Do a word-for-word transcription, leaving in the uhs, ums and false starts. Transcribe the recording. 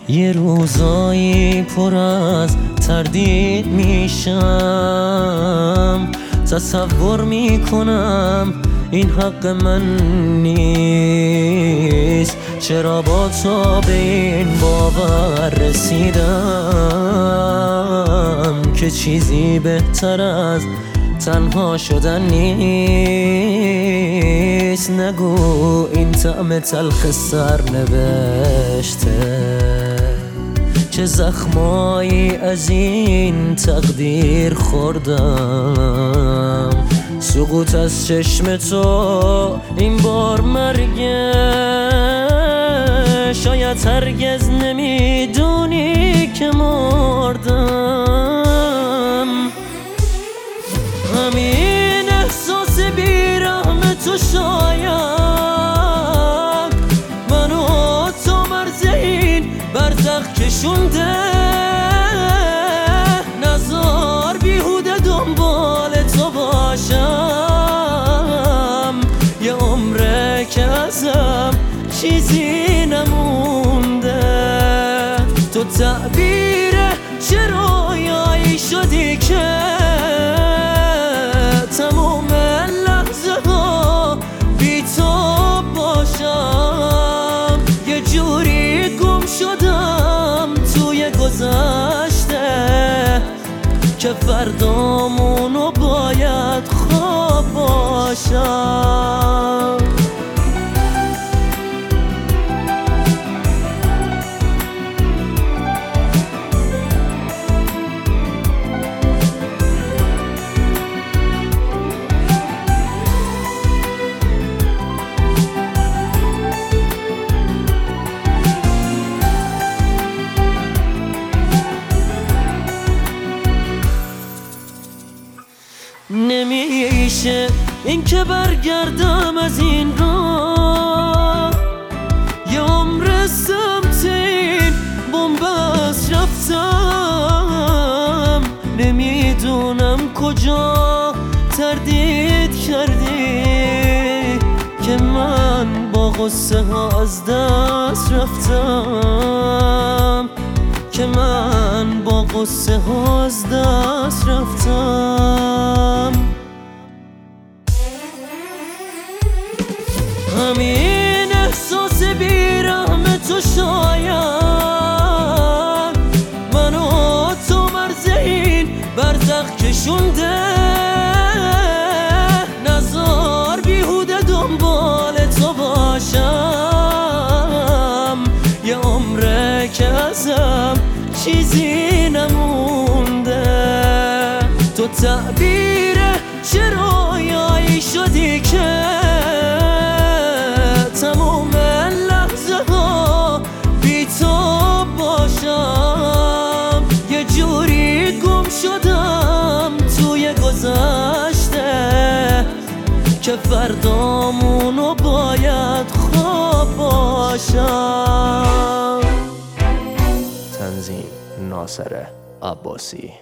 یه روزایی پر از تردید میشم، تصور میکنم این حق من نیست. چرا با تو به این باور رسیدم که چیزی بهتر از تنها شدن نیست. نگو این طعم تلخ سرنوشته، چه زخمایی از این تقدیر خوردم. سقوط از چشم تو این بار مرگه، شاید هرگز نمیدونی که مردم. همین احساس بیرحم تو شاید منو تو مرز این برزخ کشونده. نزار بیهوده دنبال تو باشم، یه عمره که ازم چیزی نمونده. تو تعبیر چه رویایی شدی که تموم لحظه ها بی تو باشم. یه جوری گم شدم توی گذشته که فردامونو باید خواب باشم. نمیشه این که برگردم از این راه، یه عمر سمت این بنبست رفتم. نمیدونم کجا تردید کردی که من با غصه ها از دست رفتم، که من با غصه ها از دست رفتم. همین احساس بیرحم تو شاید منو تو مرز این برزخ کشونده. نزار بیهوده دنبال تو باشم، یه عمره که ازم چیزی نمونده. تو تعبیر چه رویایی شدی که تموم لحظه ها بی تو باشم. یه جوری گم شدم توی گذشته که فردامونو باید خواب باشم. تنظیم ناصر عباسی.